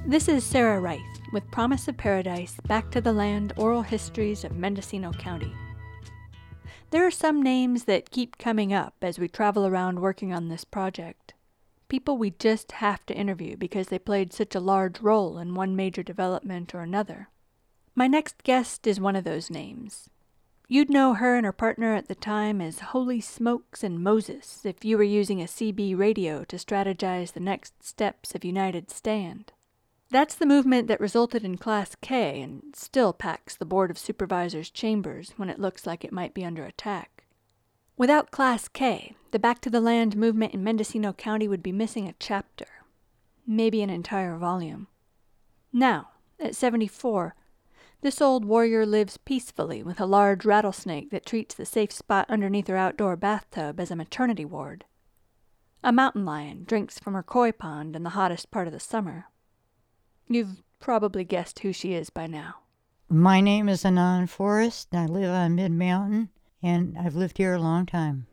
This is Sarah Reith with Promise of Paradise, Back to the Land Oral Histories of Mendocino County. There are some names that keep coming up as we travel around working on this project. People we just have to interview because they played such a large role in one major development or another. My next guest is one of those names. You'd know her and her partner at the time as Holy Smokes and Moses if you were using a CB radio to strategize the next steps of United Stand. That's the movement that resulted in Class K and still packs the Board of Supervisors' chambers when it looks like it might be under attack. Without Class K, the Back to the Land movement in Mendocino County would be missing a chapter, maybe an entire volume. Now, at 74, this old warrior lives peacefully with a large rattlesnake that treats the safe spot underneath her outdoor bathtub as a maternity ward. A mountain lion drinks from her koi pond in the hottest part of the summer. You've probably guessed who she is by now. My name is Anon Forrest. I live on Mid-Mountain, and I've lived here a long time.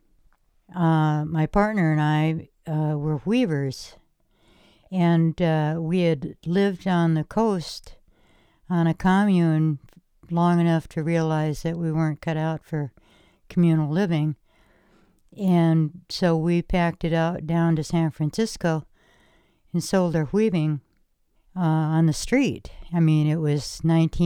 My partner and I were weavers, and we had lived on the coast on a commune long enough to realize that we weren't cut out for communal living. And so we packed it out down to San Francisco and sold our weaving on the street. I mean, it was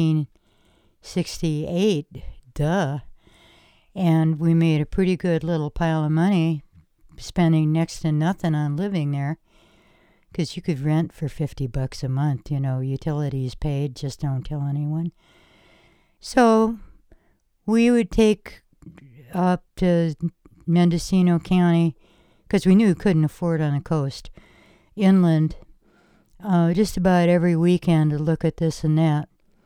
1968, duh. And we made a pretty good little pile of money, spending next to nothing on living there. Because you could rent for $50 a month, utilities paid, just don't tell anyone. So we would take up to Mendocino County, because we knew we couldn't afford on the coast, inland, just about every weekend to look at this and that.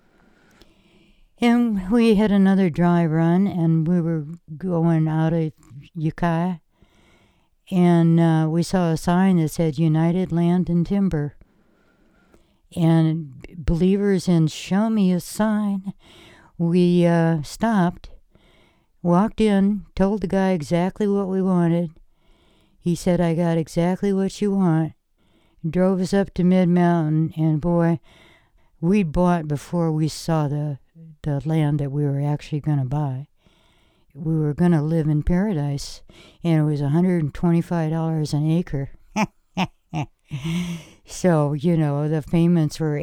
And we had another dry run, and we were going out of Ukiah. And we saw a sign that said United Land and Timber. And believers in show me a sign, we stopped, walked in, told the guy exactly what we wanted. He said, I got exactly what you want. Drove us up to Mid-Mountain, and boy, we bought before we saw the land that we were actually going to buy. We were going to live in paradise, and it was $125 an acre. So, the payments were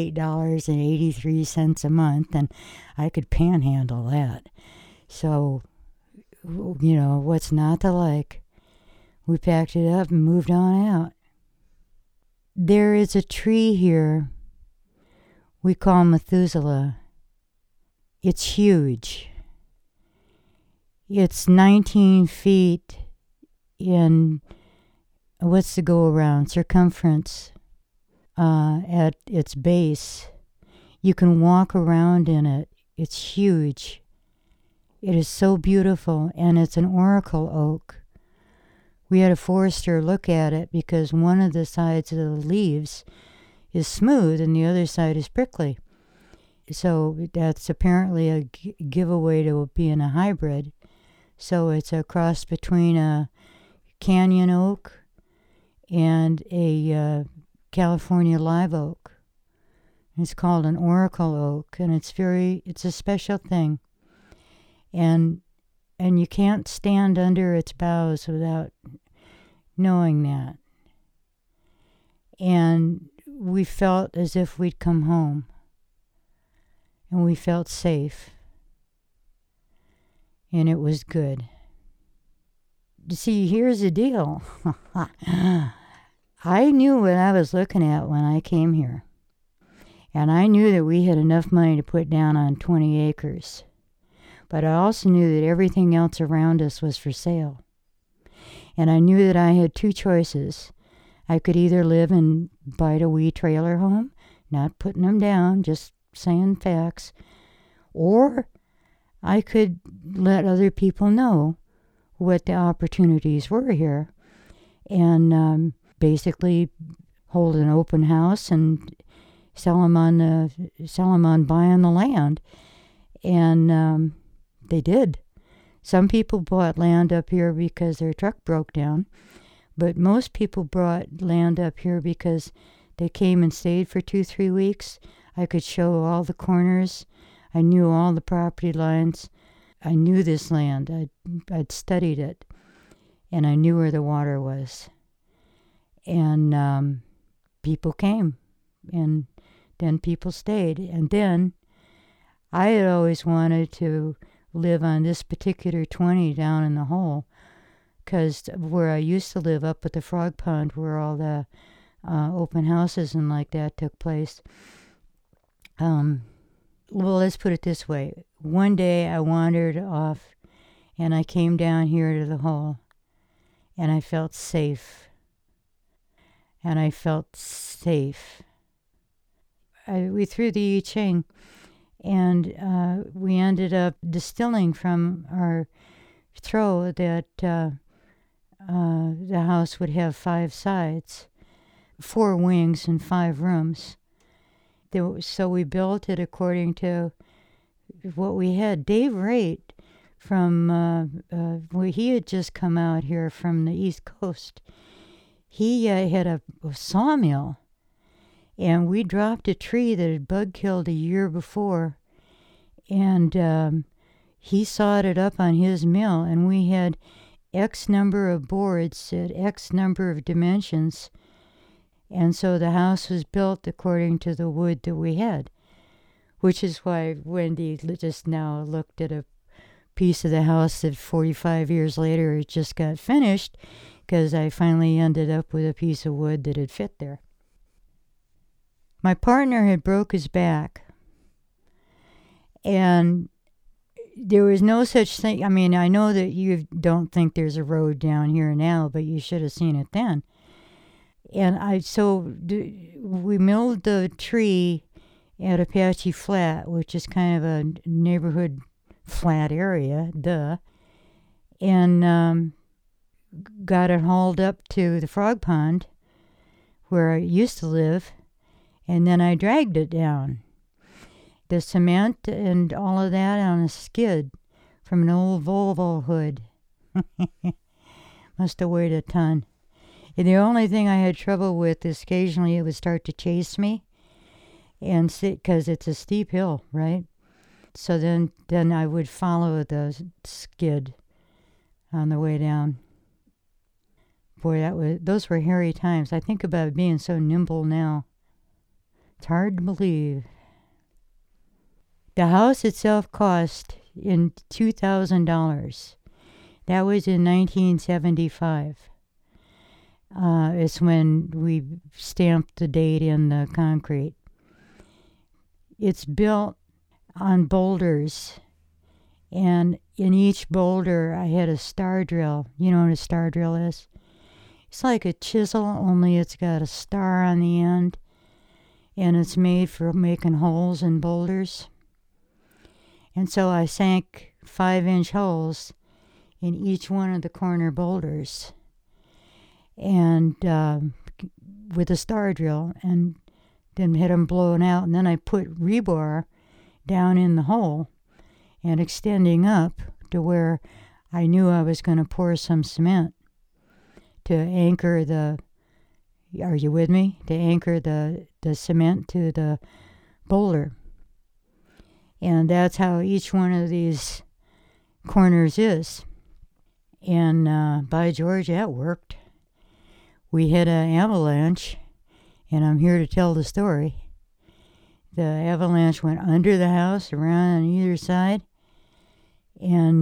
$88.83 a month, and I could panhandle that. So, what's not to like? We packed it up and moved on out. There is a tree here we call Methuselah. It's huge. It's 19 feet in, what's the go-around, circumference at its base. You can walk around in it. It's huge. It is so beautiful, and it's an oracle oak. We had a forester look at it because one of the sides of the leaves is smooth and the other side is prickly. So that's apparently a giveaway to being a hybrid. So it's a cross between a canyon oak and a California live oak. It's called an oracle oak, and it's a special thing. And you can't stand under its boughs without knowing that. And we felt as if we'd come home. And we felt safe. And it was good. See, here's the deal. I knew what I was looking at when I came here. And I knew that we had enough money to put down on 20 acres. But I also knew that everything else around us was for sale. And I knew that I had two choices. I could either live and bite a wee trailer home, not putting them down, just saying facts, or I could let other people know what the opportunities were here and basically hold an open house and sell them on buying the land. And they did. Some people bought land up here because their truck broke down, but most people bought land up here because They came and stayed for 2-3 weeks. I could show all the corners. I knew all the property lines. I knew this land. I'd studied it. And I knew where the water was. And people came. And then people stayed. And then I had always wanted to live on this particular 20 down in the hole. Because where I used to live up at the Frog Pond, where all the open houses and like that took place. Well, let's put it this way. One day I wandered off and I came down here to the hole and I felt safe. And I felt safe. We threw the I Ching and we ended up distilling from our throw that the house would have 5 sides, 4 wings and 5 rooms. So we built it according to what we had. Dave Raitt from, he had just come out here from the East Coast. He had a sawmill, and we dropped a tree that had bug killed a year before, and he sawed it up on his mill, and we had X number of boards at X number of dimensions. And so the house was built according to the wood that we had, which is why Wendy just now looked at a piece of the house that 45 years later it just got finished, because I finally ended up with a piece of wood that had fit there. My partner had broke his back, and there was no such thing. I mean, I know that you don't think there's a road down here now, but you should have seen it then. And we milled the tree at Apache Flat, which is kind of a neighborhood flat area, and got it hauled up to the Frog Pond, where I used to live, and then I dragged it down. The cement and all of that on a skid from an old Volvo hood. Must have weighed a ton. And the only thing I had trouble with is occasionally it would start to chase me, and because it's a steep hill, right? So then I would follow the skid on the way down. Boy, those were hairy times. I think about being so nimble now. It's hard to believe. The house itself cost in $2,000. That was in 1975. It's when we stamped the date in the concrete. It's built on boulders, and in each boulder I had a star drill. You know what a star drill is? It's like a chisel, only it's got a star on the end, and it's made for making holes in boulders. And so I sank 5-inch holes in each one of the corner boulders, and with a star drill, and then had them blown out, and then I put rebar down in the hole and extending up to where I knew I was going to pour some cement to anchor are you with me? To anchor the cement to the boulder. And that's how each one of these corners is. And by George, that worked. We had an avalanche, and I'm here to tell the story. The avalanche went under the house, around on either side, and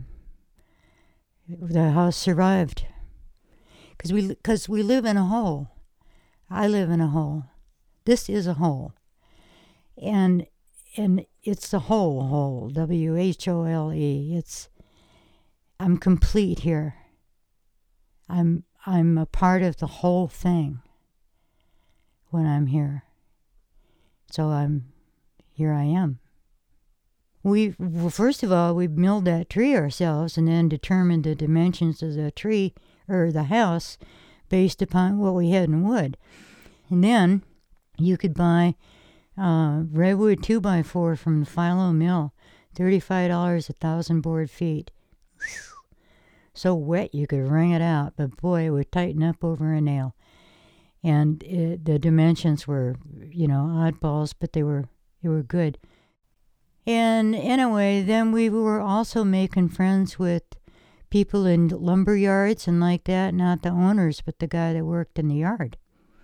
the house survived. Because we live in a hole. I live in a hole. This is a hole. And it's the whole, WHOLE. I'm complete here. I'm a part of the whole thing when I'm here. So here I am. First of all, we milled that tree ourselves and then determined the dimensions of the tree or the house based upon what we had in wood. And then you could buy redwood 2x4 from the Philo Mill, $35 1,000 board feet. So wet you could wring it out, but boy, it would tighten up over a nail. And the dimensions were, oddballs, but they were good. And anyway, then we were also making friends with people in lumber yards and like that, not the owners, but the guy that worked in the yard.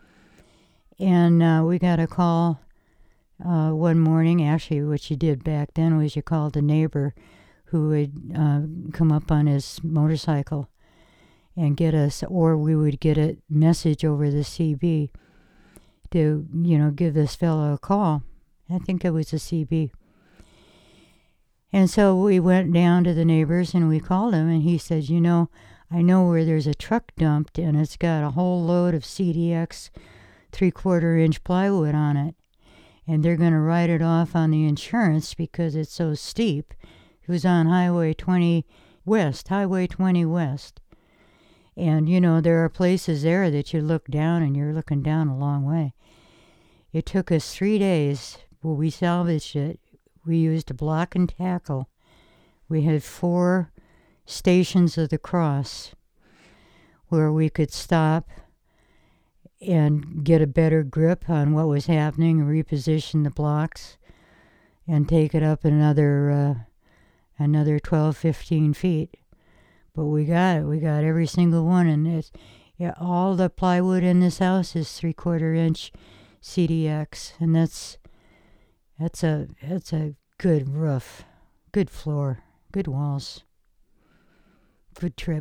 And we got a call one morning. Actually, what you did back then was you called a neighbor who would come up on his motorcycle and get us, or we would get a message over the CB to, give this fellow a call. I think it was a CB. And so we went down to the neighbors and we called him, and he said, I know where there's a truck dumped and it's got a whole load of CDX 3/4-inch plywood on it. And they're going to write it off on the insurance because it's so steep. It was on Highway 20 West. And, there are places there that you look down and you're looking down a long way. It took us 3 days, but we salvaged it. We used a block and tackle. We had 4 stations of the cross where we could stop and get a better grip on what was happening and reposition the blocks and take it up another 12, 15 feet. But we got it. We got every single one. And all the plywood in this house is 3/4-inch CDX. And that's a good roof, good floor, good walls. Good trip.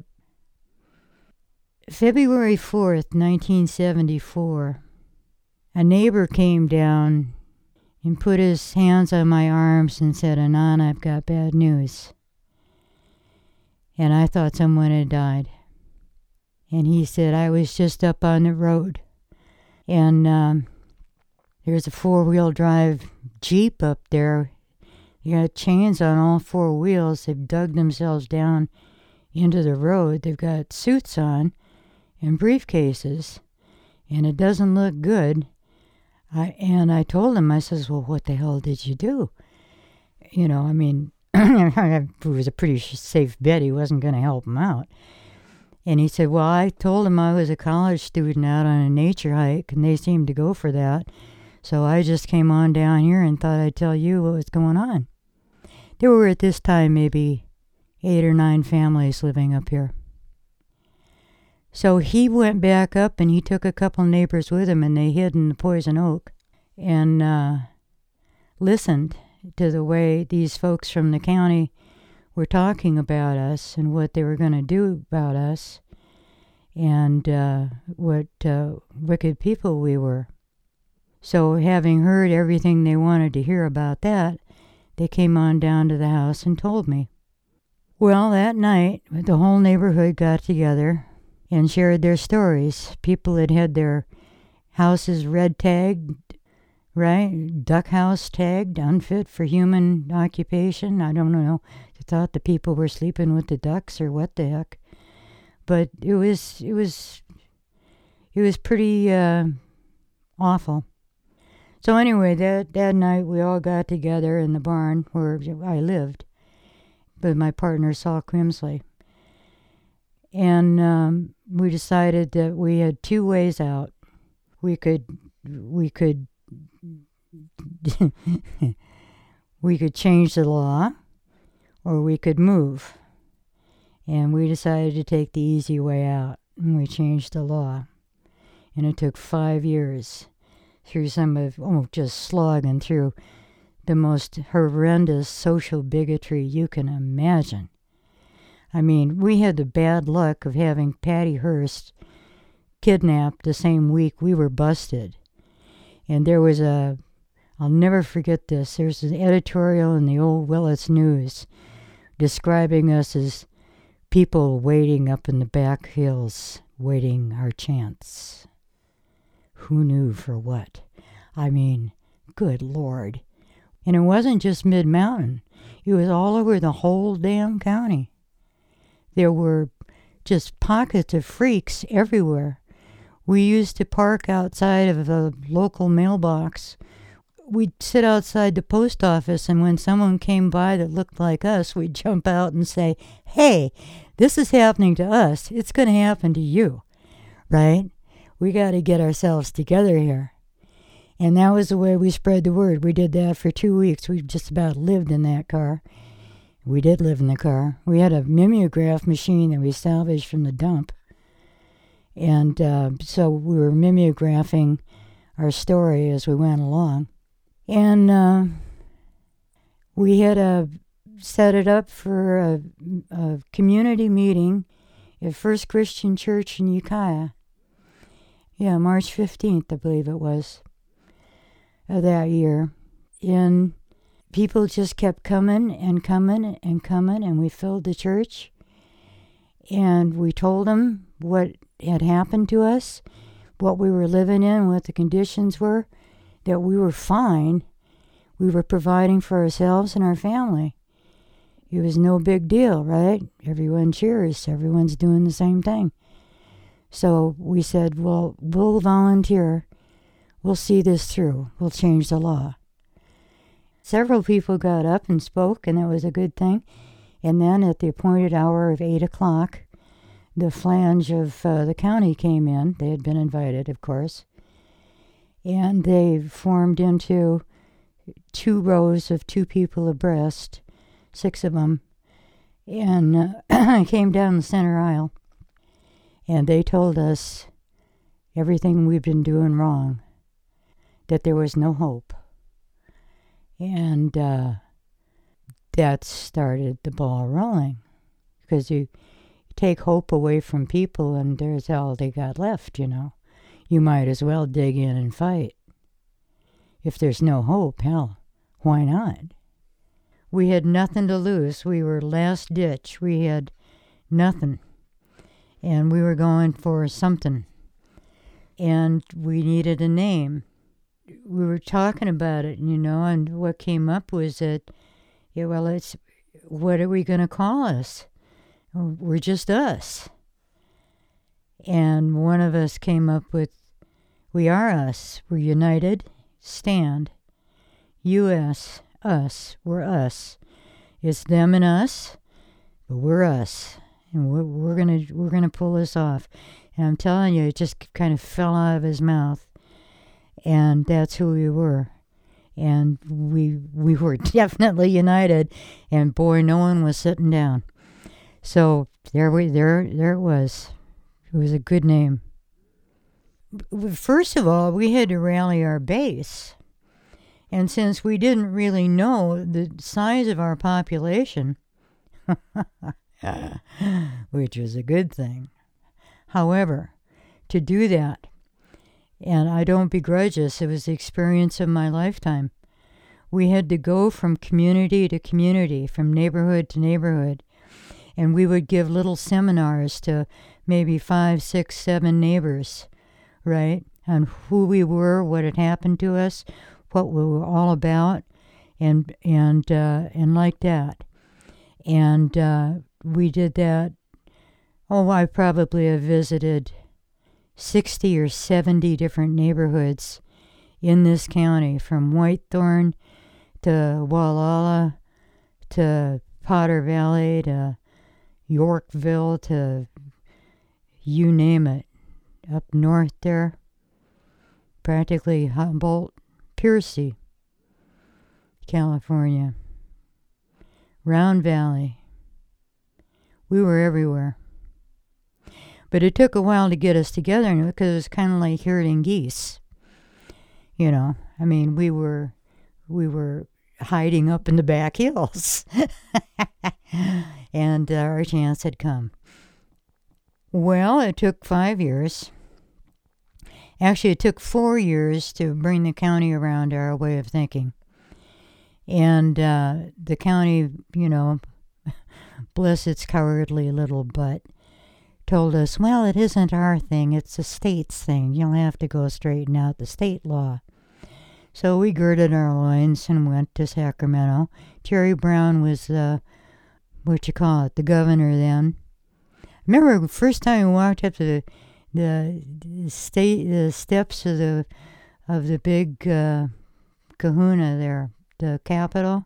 February 4th, 1974, a neighbor came down and put his hands on my arms and said, Anan, I've got bad news. And I thought someone had died. And he said, I was just up on the road. And there's a 4-wheel drive Jeep up there. You got chains on all 4 wheels. They've dug themselves down into the road. They've got suits on and briefcases, and it doesn't look good. I told him, I says, well, what the hell did you do? It was a pretty safe bet he wasn't going to help him out. And he said, well, I told him I was a college student out on a nature hike, and they seemed to go for that. So I just came on down here and thought I'd tell you what was going on. There were at this time maybe 8 or 9 families living up here. So he went back up and he took a couple neighbors with him, and they hid in the poison oak and listened to the way these folks from the county were talking about us and what they were going to do about us and what wicked people we were. So having heard everything they wanted to hear about that, they came on down to the house and told me. Well, that night, the whole neighborhood got together and shared their stories. People had their houses red tagged, right? Duck house tagged, unfit for human occupation. I don't know. They thought the people were sleeping with the ducks or what the heck. But it was pretty awful. So anyway, that night we all got together in the barn where I lived with my partner Saul Crimsley. And we decided that we had 2 ways out. We could we could change the law, or we could move. And we decided to take the easy way out, and we changed the law. And it took 5 years through just slogging through the most horrendous social bigotry you can imagine. I mean, we had the bad luck of having Patty Hearst kidnapped the same week we were busted. And there was I'll never forget this, there's an editorial in the old Willits News describing us as people waiting up in the back hills, waiting our chance. Who knew for what? I mean, good Lord. And it wasn't just mid-mountain. It was all over the whole damn county. There were just pockets of freaks everywhere. We used to park outside of the local mailbox. We'd sit outside the post office, and when someone came by that looked like us, we'd jump out and say, hey, this is happening to us. It's going to happen to you, right? we got to get ourselves together here. And that was the way we spread the word. We did that for 2 weeks. We just about lived in that car. We did live in the car. We had a mimeograph machine that we salvaged from the dump. And so we were mimeographing our story as we went along. And we had set it up for a community meeting at First Christian Church in Ukiah. Yeah, March 15th, I believe it was, of that year. And people just kept coming and coming and coming, and we filled the church. And we told them what had happened to us, what we were living in, what the conditions were, that we were fine. We were providing for ourselves and our family. It was no big deal, right? Everyone cheers. Everyone's doing the same thing. So we said, well, we'll volunteer. We'll see this through. We'll change the law. Several people got up and spoke, and that was a good thing. And then at the appointed hour of 8 o'clock, the flange of the county came in. They had been invited, of course. And they formed into 2 rows of 2 people abreast, 6 of them, and came down the center aisle. And they told us everything we've been doing wrong, that there was no hope. And that started the ball rolling, because you take hope away from people and there's all they got left, you know. You might as well dig in and fight. If there's no hope, hell, why not? We had nothing to lose. We were last ditch. We had nothing. And we were going for something. And we needed a name. We were talking about it, you know, and what came up was that, yeah, well, it's, what are we going to call us? We're just us. And one of us came up with, we are us. We're united. Stand. U.S. Us. We're us. It's them and us, but we're us. And we're gonna pull this off. And I'm telling you, it just kind of fell out of his mouth. And that's who we were. And we were definitely united. And boy, no one was sitting down. So there it was. It was a good name. First of all, we had to rally our base. And since we didn't really know the size of our population, which was a good thing. However, to do that, and I don't begrudge us, it was the experience of my lifetime. We had to go from community to community, from neighborhood to neighborhood, and we would give little seminars to maybe 5, 6, 7 neighbors, right? On who we were, what had happened to us, what we were all about, and like that. And we did that. Oh, I probably have visited 60 or 70 different neighborhoods in this county, from Whitethorn to Wallala to Potter Valley to Yorkville to you name it. Up north there, practically Humboldt, Piercy, California, Round Valley. We were everywhere. But it took a while to get us together because it was kind of like herding geese. You know, I mean, we were hiding up in the back hills. And our chance had come. Well, it took 5 years. Actually, it took 4 years to bring the county around our way of thinking. And the county, you know, bless its cowardly little butt, told us, well, it isn't our thing, it's the state's thing. You'll have to go straighten out the state law. So we girded our loins and went to Sacramento. Jerry Brown was the governor then. I remember the first time we walked up to the steps of the big kahuna there, the Capitol.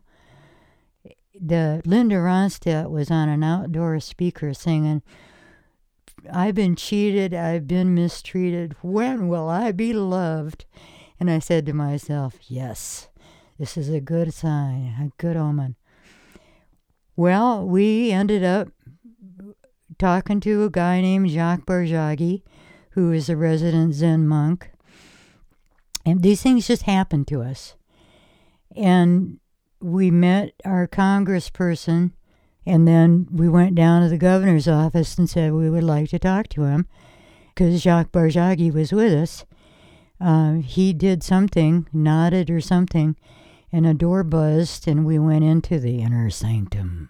The Linda Ronstadt was on an outdoor speaker singing, I've been cheated. I've been mistreated. When will I be loved? And I said to myself, yes, this is a good sign, a good omen. Well, we ended up talking to a guy named Jacques Barjagi, who is a resident Zen monk. And these things just happened to us. And we met our congressperson, and then we went down to the governor's office and said we would like to talk to him because Jacques Barjagi was with us. He did something, nodded or something, and a door buzzed, and we went into the inner sanctum.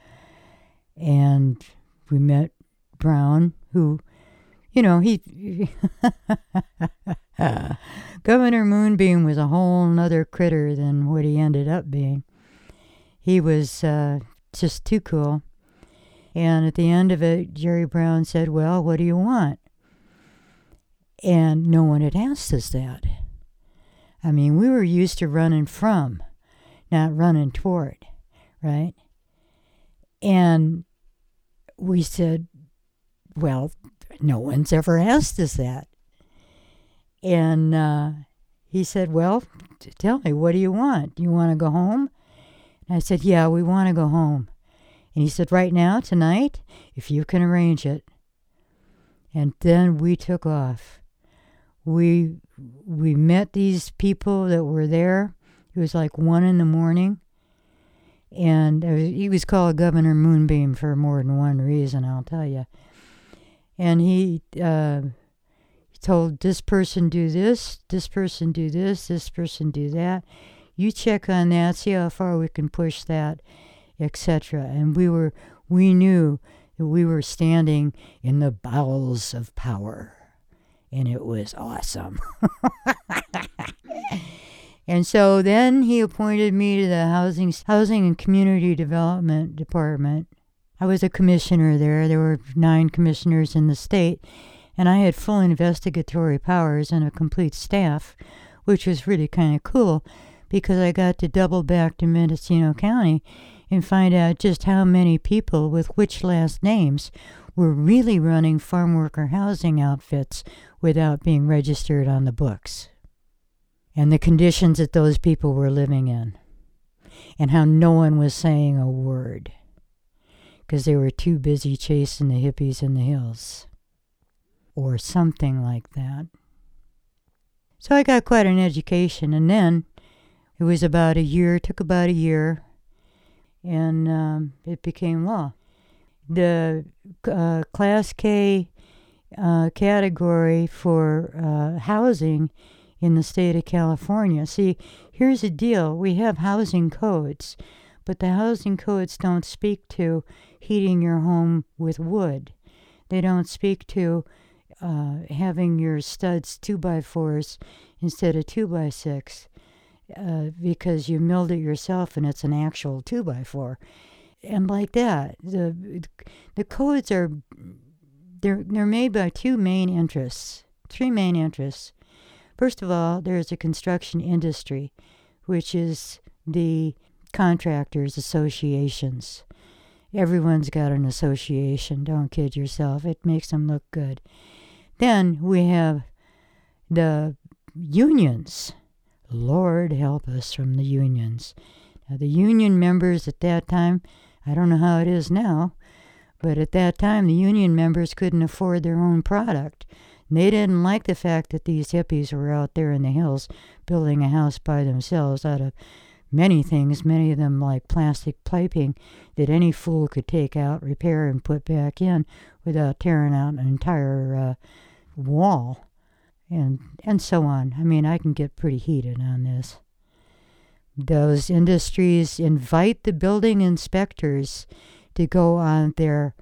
And we met Brown, who, he Governor Moonbeam was a whole nother critter than what he ended up being. He was just too cool. And at the end of it, Jerry Brown said, well, what do you want? And no one had asked us that. I mean, we were used to running from, not running toward, right? And we said, well, no one's ever asked us that. And he said, well, tell me, what do you want? Do you want to go home? And I said, yeah, we want to go home. And he said, right now, tonight, if you can arrange it. And then we took off. We met these people that were there. It was like 1 a.m. And he was called Governor Moonbeam for more than one reason, I'll tell you. And he told this person do this person do this person do that. You check on that, see how far we can push that, etc. And we knew that we were standing in the bowels of power. And it was awesome. And so then he appointed me to the Housing and Community Development Department. I was a commissioner there. There were 9 commissioners in the state. And I had full investigatory powers and a complete staff, which was really kind of cool because I got to double back to Mendocino County and find out just how many people with which last names were really running farm worker housing outfits without being registered on the books, and the conditions that those people were living in, and how no one was saying a word because they were too busy chasing the hippies in the hills or something like that. So I got quite an education, and then it was took about a year, and it became law. The Class K category for housing in the state of California. See, here's the deal. We have housing codes, but the housing codes don't speak to heating your home with wood. They don't speak to having your studs 2x4s instead of 2x6 because you milled it yourself and it's an actual 2x4. And like that, the codes are they're made by three main interests. First of all, there's a construction industry, which is the contractors' associations. Everyone's got an association. Don't kid yourself. It makes them look good. Then we have the unions. Lord help us from the unions. Now, the union members at that time, I don't know how it is now, but at that time, the union members couldn't afford their own product. And they didn't like the fact that these hippies were out there in the hills building a house by themselves out of many things, many of them like plastic piping that any fool could take out, repair, and put back in without tearing out an entire wall, and so on. I mean, I can get pretty heated on this. Those industries invite the building inspectors to go on their,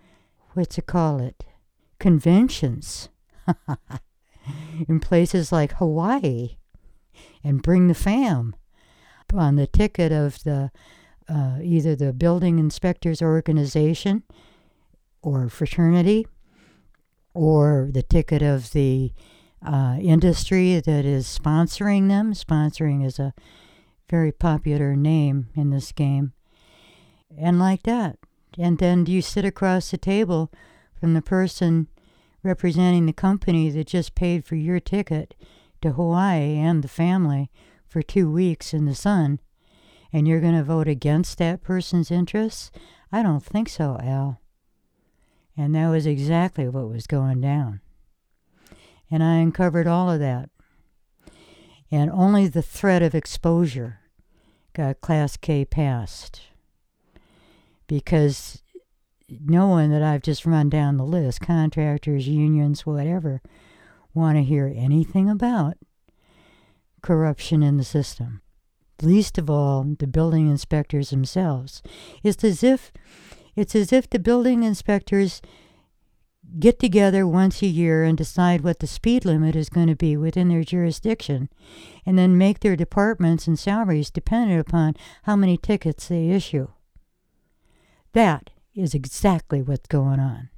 conventions in places like Hawaii and bring the fam on the ticket of the either the building inspectors organization or fraternity or the ticket of the industry that is sponsoring them. Sponsoring is a very popular name in this game. And like that. And then you sit across the table from the person representing the company that just paid for your ticket to Hawaii and the family for 2 weeks in the sun, and you're going to vote against that person's interests? I don't think so, Al. And that was exactly what was going down. And I uncovered all of that. And only the threat of exposure got Class K passed. Because no one that I've just run down the list, contractors, unions, whatever, want to hear anything about corruption in the system. Least of all, the building inspectors themselves. It's as if the building inspectors get together once a year and decide what the speed limit is going to be within their jurisdiction, and then make their departments and salaries dependent upon how many tickets they issue. That is exactly what's going on.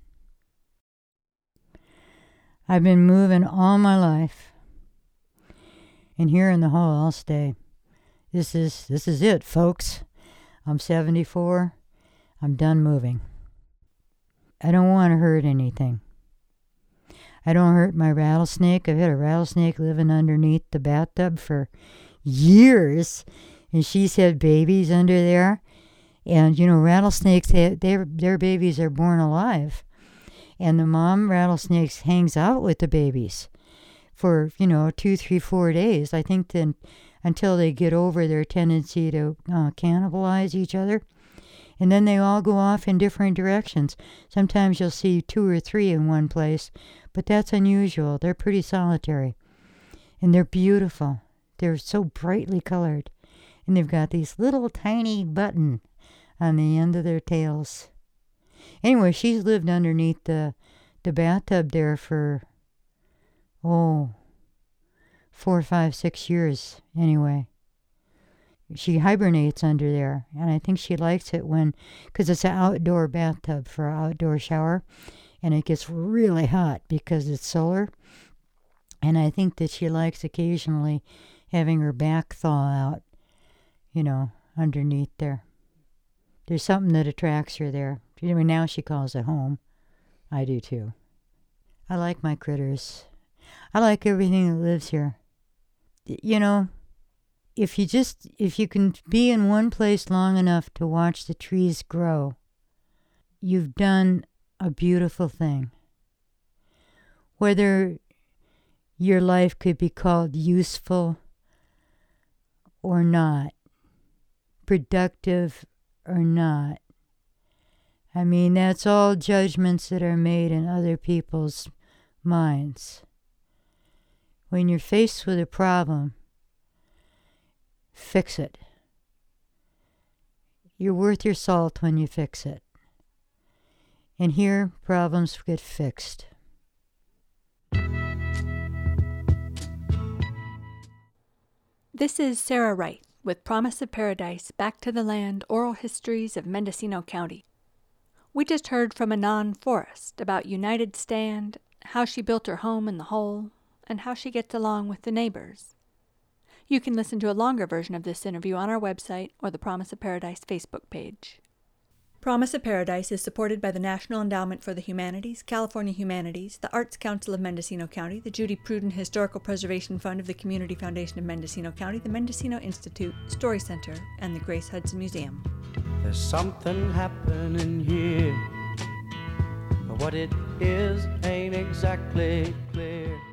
I've been moving all my life, and here in the hole I'll stay. This is it, folks. I'm 74. I'm done moving. I don't want to hurt anything. I don't hurt my rattlesnake. I've had a rattlesnake living underneath the bathtub for years, and she's had babies under there. And, rattlesnakes, their babies are born alive. And the mom rattlesnake hangs out with the babies for, 2, 3, 4 days. I think then until they get over their tendency to cannibalize each other. And then they all go off in different directions. Sometimes you'll see 2 or 3 in one place, but that's unusual. They're pretty solitary. And they're beautiful. They're so brightly colored. And they've got these little tiny buttons on the end of their tails. Anyway, she's lived underneath the bathtub there for, 4, 5, 6 years anyway. She hibernates under there, and I think she likes it because it's an outdoor bathtub for an outdoor shower, and it gets really hot because it's solar, and I think that she likes occasionally having her back thaw out, underneath there. There's something that attracts her there. Now she calls it home. I do too. I like my critters. I like everything that lives here. If you can be in one place long enough to watch the trees grow, you've done a beautiful thing. Whether your life could be called useful or not, productive or not, that's all judgments that are made in other people's minds. When you're faced with a problem, fix it. You're worth your salt when you fix it. And here, problems get fixed. This is Sarah Wright with Promise of Paradise, Back to the Land, Oral Histories of Mendocino County. We just heard from Anon Forrest about United Stand, how she built her home in the hole, and how she gets along with the neighbors. You can listen to a longer version of this interview on our website or the Promise of Paradise Facebook page. Promise of Paradise is supported by the National Endowment for the Humanities, California Humanities, the Arts Council of Mendocino County, the Judy Pruden Historical Preservation Fund of the Community Foundation of Mendocino County, the Mendocino Institute, Story Center, and the Grace Hudson Museum. There's something happening here, but what it is ain't exactly clear.